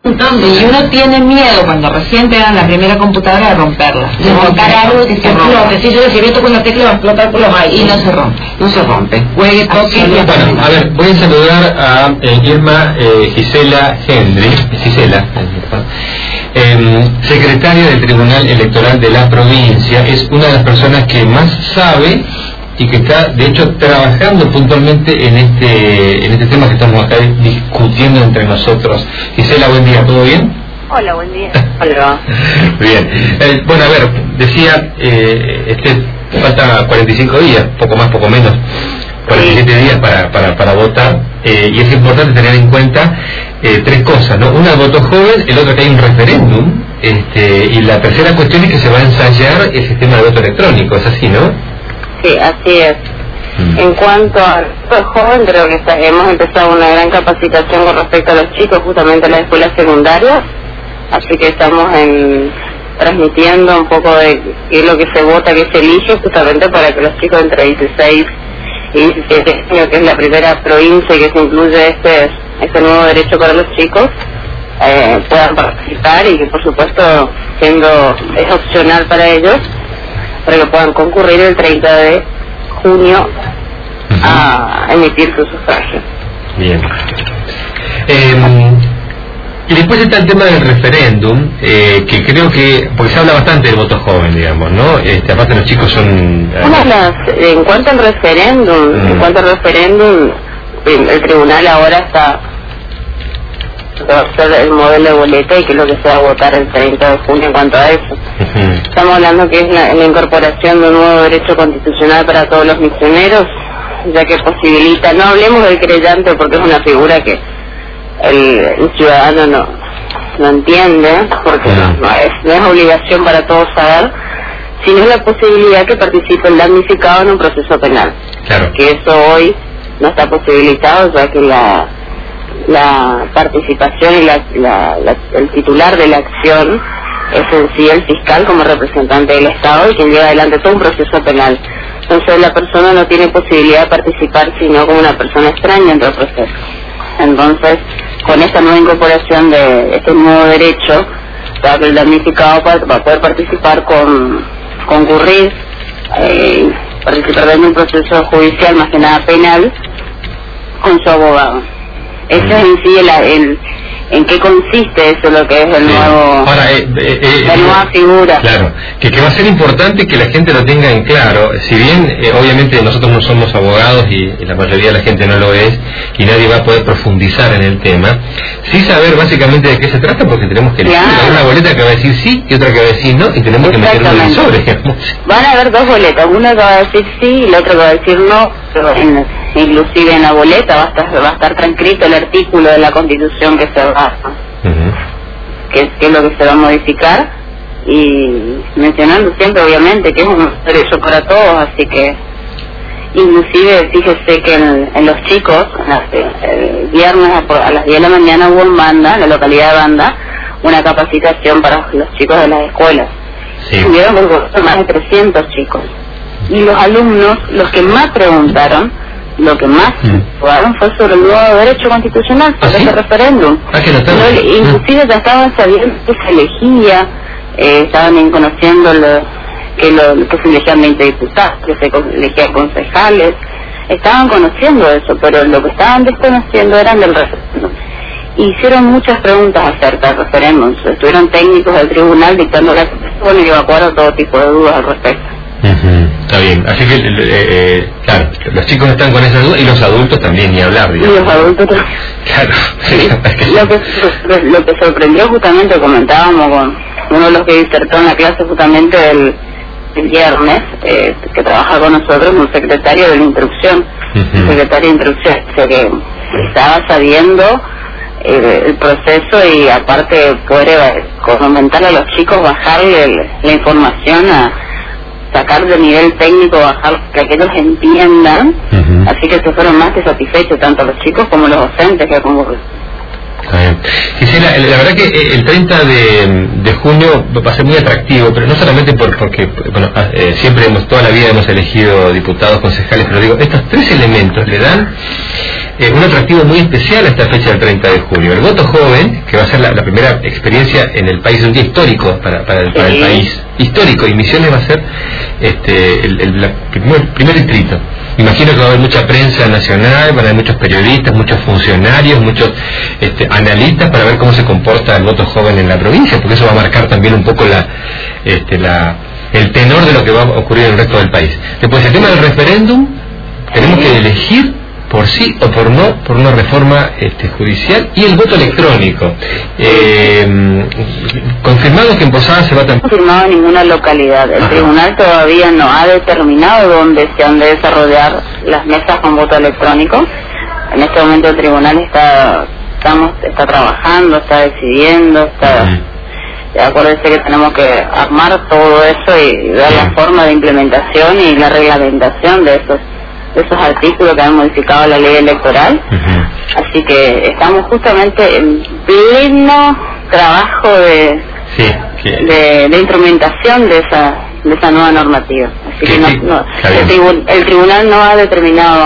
Y uno tiene miedo cuando recién te dan la primera computadora de romperla, de tocar algo que se rompe. Si yo toco una tecla va a explotar por los aires. Y no se rompe. No se rompe. Juegue, toque y Bueno, a ver, voy a saludar a Irma Gisela Hendry, secretaria del Tribunal Electoral de la provincia. Es una de las personas que más sabe y que está, de hecho, trabajando puntualmente en este tema que estamos acá discutiendo entre nosotros. Gisela, buen día, ¿todo bien? Hola, buen día. Hola. Bien. Bueno, a ver, decía, falta 45 días, poco más, poco menos, 47 días para votar, y es importante tener en cuenta tres cosas, ¿no? Una, el voto joven, el otro, que hay un referéndum, y la tercera cuestión es que se va a ensayar el sistema de voto electrónico, ¿es así, no? Sí, así es. En cuanto al joven, creo que hemos empezado una gran capacitación con respecto a los chicos, justamente a las escuelas secundarias, así que estamos transmitiendo un poco de qué es lo que se vota, qué se elige, justamente para que los chicos entre 16 y 17 años, que es la primera provincia que se incluye este nuevo derecho para los chicos, puedan participar y que, por supuesto, es opcional para ellos, para que puedan concurrir el 30 de junio a emitir su sufragio. Bien. Y después está el tema del referéndum, que creo que, porque se habla bastante del voto joven, digamos, ¿no? Aparte los chicos son... En cuanto al referéndum, el tribunal ahora está hacer el modelo de boleta y que es lo que se va a votar el 30 de junio en cuanto a eso. Estamos hablando que es la incorporación de un nuevo derecho constitucional para todos los misioneros, ya que posibilita, no hablemos del creyente porque es una figura que el ciudadano no entiende, porque no es obligación para todos saber, sino la posibilidad que participe el damnificado en un proceso penal. Claro. Que eso hoy no está posibilitado, ya que la participación y el titular de la acción es en sí el fiscal como representante del Estado y quien lleva adelante todo un proceso penal. Entonces la persona no tiene posibilidad de participar sino como una persona extraña en el proceso. Entonces, con esta nueva incorporación de este nuevo derecho, el damnificado va a poder participar concurrir, participar en un proceso judicial, más que nada penal, con su abogado. Ese es en sí en qué consiste eso, lo que es el nuevo, la nueva figura. Claro, que va a ser importante que la gente lo tenga en claro. Si bien obviamente nosotros no somos abogados y la mayoría de la gente no lo es y nadie va a poder profundizar en el tema, sí saber básicamente de qué se trata, porque tenemos que elegir una boleta que va a decir sí y otra que va a decir no, y tenemos que meter uno en sobre. Van a haber dos boletas, una que va a decir sí y la otra que va a decir no, pero inclusive en la boleta va a estar transcrito el artículo de la Constitución que se va que es lo que se va a modificar, y mencionando siempre obviamente que es un derecho para todos, así que inclusive fíjese que en los chicos el viernes a las 10 de la mañana hubo en Banda, en la localidad de Banda, una capacitación para los chicos de las escuelas. Hubieron más de 300 chicos y los alumnos, los que más preguntaron, lo que más jugaron fue sobre el nuevo derecho constitucional, sobre ese referéndum. Inclusive ya estaban sabiendo que se elegía, estaban conociendo que se elegían 20 diputados, que se elegían concejales, estaban conociendo eso, pero lo que estaban desconociendo eran del referéndum. Hicieron muchas preguntas acerca del referéndum, estuvieron técnicos del tribunal dictando la expresión y evacuaron todo tipo de dudas al respecto. Está bien, así que claro, los chicos están con esas dudas y los adultos también, ni hablar, digamos. Y los adultos también. Claro, sí. Lo que sorprendió, justamente comentábamos con uno de los que disertó en la clase justamente el viernes, que trabaja con nosotros, un secretario de la instrucción, secretario de instrucción, que estaba sabiendo el proceso y aparte poder comentarle a los chicos, bajarle la información sacar de nivel técnico, bajar para que ellos entiendan, así que se fueron más que satisfechos tanto los chicos como los docentes que concurrieron. Gisela, la verdad que el 30 de junio va a ser muy atractivo, pero no solamente porque bueno, siempre toda la vida hemos elegido diputados, concejales, pero digo, estos tres elementos le dan un atractivo muy especial a esta fecha del 30 de junio. El voto joven, que va a ser la primera experiencia en el país, un día histórico para el país, histórico, y Misiones va a ser el primer distrito. Imagino que va a haber mucha prensa nacional, van a haber muchos periodistas, muchos funcionarios, muchos analistas para ver cómo se comporta el voto joven en la provincia, porque eso va a marcar también un poco el tenor de lo que va a ocurrir en el resto del país. Después, el tema del referéndum, tenemos que elegir por sí o por no, por una reforma judicial, y el voto electrónico. Confirmado que en Posadas se va a... No confirmado en ninguna localidad. El tribunal todavía no ha determinado dónde se han de desarrollar las mesas con voto electrónico. En este momento el tribunal está trabajando, está decidiendo, acuérdense que tenemos que armar todo eso y ver la forma de implementación y la reglamentación de esos artículos que han modificado la ley electoral. Así que estamos justamente en pleno trabajo de instrumentación de esa nueva normativa. Así que el tribunal no ha determinado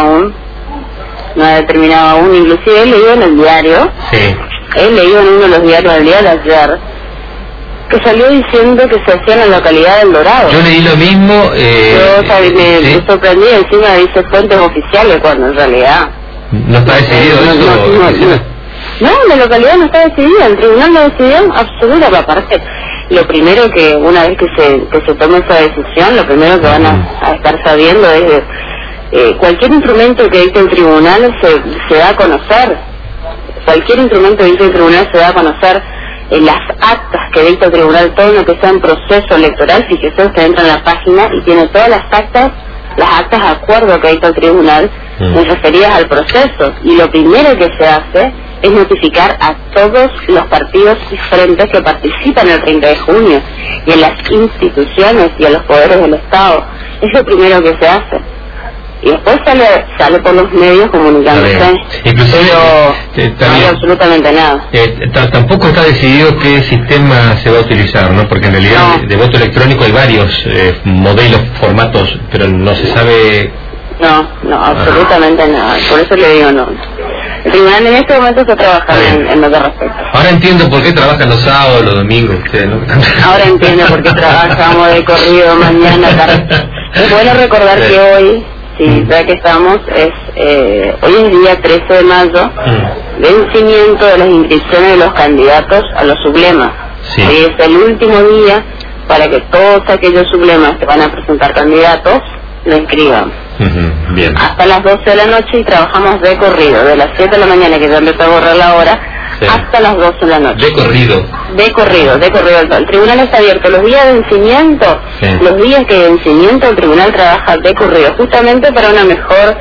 aún, inclusive he leído en el diario, he leído en uno de los diarios del día de ayer, que salió diciendo que se hacía en la localidad del Dorado. Yo leí lo mismo. Me sorprendí, encima dice fuentes oficiales, cuando en realidad... ¿No está decidido eso? No, la localidad no está decidida, el tribunal lo decidió absoluta. Aparte, lo primero que, una vez que se tome esa decisión, lo primero que van a estar sabiendo es cualquier instrumento que dicte el tribunal se da a conocer. Cualquier instrumento que dicte el tribunal se da a conocer. En las actas que dicta el tribunal, todo lo que sea en proceso electoral, fíjese, usted entra en la página y tiene todas las actas de acuerdo que dicta el tribunal, referidas al proceso. Y lo primero que se hace es notificar a todos los partidos y frentes que participan el 30 de junio, y en las instituciones y a los poderes del Estado. Es lo primero que se hace. Y después sale por los medios comunicándose. Inclusive no hay absolutamente nada. Tampoco está decidido qué sistema se va a utilizar, ¿no? Porque en realidad de voto electrónico hay varios modelos, formatos, pero no se sabe. No, absolutamente nada. Por eso le digo no. El tribunal en este momento está trabajando en lo que respecta. Ahora entiendo por qué trabajan los sábados, los domingos, ustedes, ¿no? Ahora entiendo por qué trabajamos de corrido mañana, tarde. Es bueno recordar que hoy, ya que estamos, hoy es día 13 de mayo, vencimiento de las inscripciones de los candidatos a los sublemas. Hoy es el último día para que todos aquellos sublemas que van a presentar candidatos lo inscriban. Bien. Hasta las 12 de la noche, y trabajamos de corrido, de las 7 de la mañana, que ya empezó a borrar la hora, hasta las 12 de la noche. De corrido. El tribunal está abierto los días de vencimiento, los días que de vencimiento el tribunal trabaja de corrido, justamente para una mejor,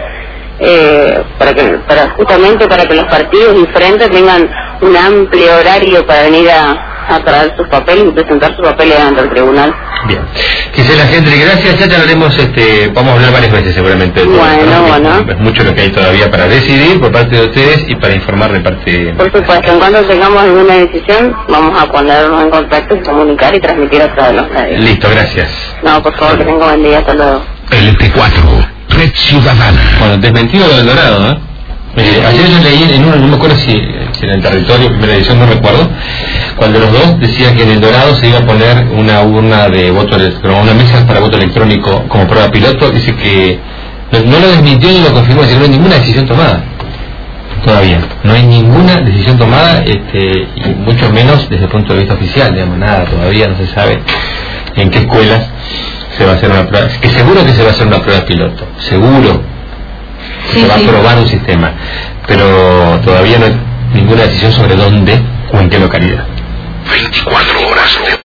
para que los partidos y frentes tengan un amplio horario para venir a traer sus papeles y presentar sus papeles ante el tribunal. Bien. Gisela Hendry, gracias. Ya hablaremos, vamos a hablar varias veces seguramente. Bueno. Es mucho lo que hay todavía para decidir por parte de ustedes y para informar de parte... Por supuesto, en cuanto tengamos alguna decisión, vamos a ponernos en contacto y comunicar y transmitir a todos los medios. Listo, gracias. No, por favor, que tenga buen día. Hasta luego. El T4, Red Ciudadana. Bueno, desmentido lo del Dorado, ¿eh? Ayer yo leí en uno, no me acuerdo si en el Territorio, primera edición, no recuerdo, cuando los dos decían que en el Dorado se iba a poner una urna de voto electrónico, una mesa para voto electrónico como prueba piloto. Dice que no lo desmintió ni lo confirmó, dice que no hay ninguna decisión tomada. Todavía no hay ninguna decisión tomada, y mucho menos desde el punto de vista oficial, digamos, nada, todavía no se sabe en qué escuelas se va a hacer una prueba, que seguro que se va a hacer una prueba piloto, seguro se va a probar un sistema, pero todavía no hay ninguna decisión sobre dónde o en qué localidad. 24 horas.